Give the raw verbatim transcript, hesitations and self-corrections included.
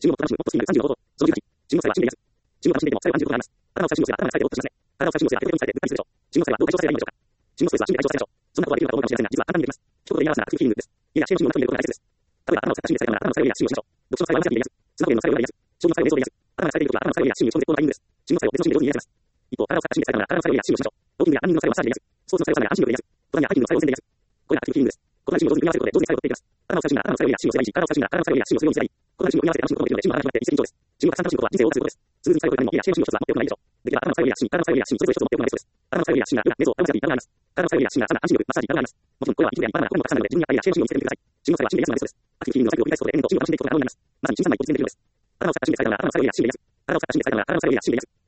中国トランシムポットスピングさんじゅうご号と、そのじゅうはち、中国際は死んでいます。中国トランシムでも最後さんじゅうごがあります。頭を使中国際は頭が使えておっとしますね。頭を使中国際は手を使えて物体にするでしょう。中国際はどう解消されればいいのでしょうか。中国際は死んで解消されましょう。そんなことはできるのかどうかもしれませんが、実は簡単にできます。一言で言い表すなら、クッキングです。いやいや、シェームシムの中身でことが大切です。例えば頭を使った死んでされたのなら頭の作用や死をしましょう。読書の作用は無視で言えます。スマホゲームの作用が言えます。将棋の作用を映像で言えます。頭が使えているときは頭の作用や死をしの絶好のタイミングです。中国際を別の死んで上手に言えます。一方、体を使った死んでされたのなら体の作用や死をしましょう。ローキングやランニングの作用はマッサージで言えます。スポーツの作用は安心力で言えます。ボタンやハイキングの作用を全然言えます。これがアクティブキーイングです。この死を上手に組み合わせることで上手に作用を取っていきます。頭を使う死んだら頭の作用や死をすればいいし、体を使う死んだら体の作用や死をするようにすればいい。この死を組み合わせて楽しむことができるので、死の話になって一石二鳥です。中国が参加することは人生を謳歌することです。スムーズに作用を取るためにも、いや、シェームシムの一つは持っておくのがいいでしょう。できれば頭の作用や死、体の作用や死、それぞれ一つ持っておくのがベストです。頭の作用や死が、瞑想、アロマセラピー、いろいろあります。体の作用や死が、サウナ、安心力、マッサージ、いろいろあります。もちろん、これは一部や一般な心の拡散なので、自分に合ったりやシェームシムを見つけてみてください。中国際は死んでいるやつのベストです。アクティブキーイングの作業を繰り返すことで、エネルギーを死を楽しんでいくことが可能になります。まさに、新三昧一致できるのです。頭を使った死んでされたのなら頭の作用や死んでいます。体を使った死んでされたのなら頭の作用や死んでいます。